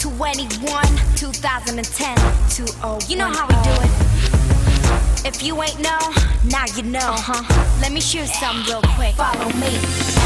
21, 2010, 20. You know how we do it. If you ain't know, now you know. Let me shoot some real quick. Follow me.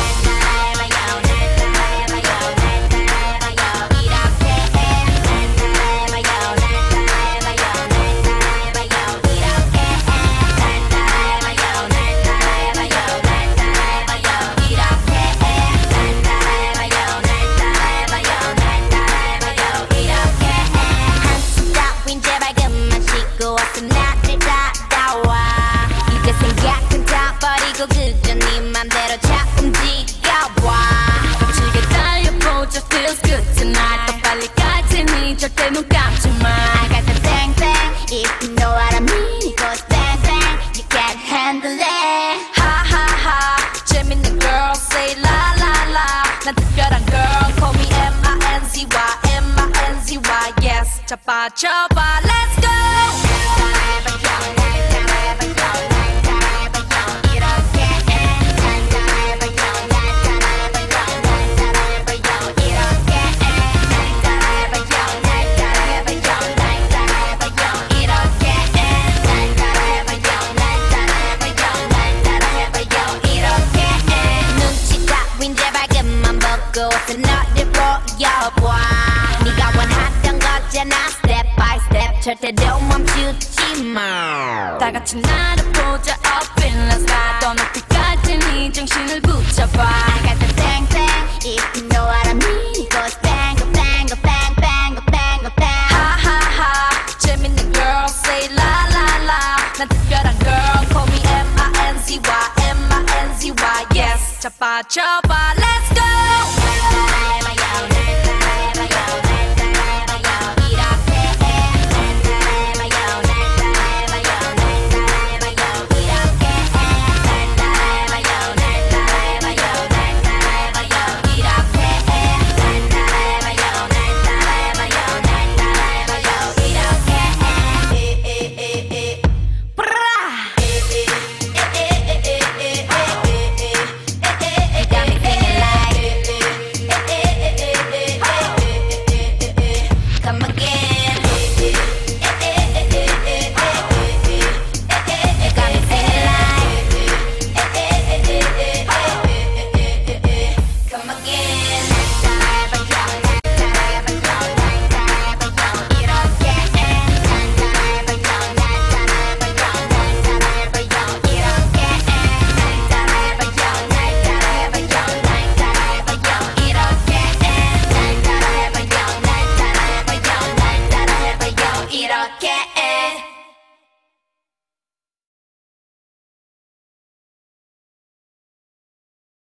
그저 네 맘대로 자꾸 움직여봐 거칠게 달려보자 feels good tonight 더 빨리 갈 테니 절대 눈 감지 마 I got the bang bang if you know what I mean it goes bang bang you can't handle it 하하하 재밌는 girl say la la la 난 특별한 girl call me M-I-N-Z-Y M-I-N-Z-Y yes 자빠져봐 let's go 옷은 어디 보여봐 네가 원하던 거잖아 step by step 절대로 멈추지 마 다같이 나를 보자 up in the sky 더 높이 갈 테니 정신을 붙여봐 I got the bang bang if you know what I mean it goes bang bang bang bang bang bang 하하하 재밌는 girl say la la la 난 특별한 girl call me M-I-N-Z-Y M-I-N-Z-Y yes 자빠져봐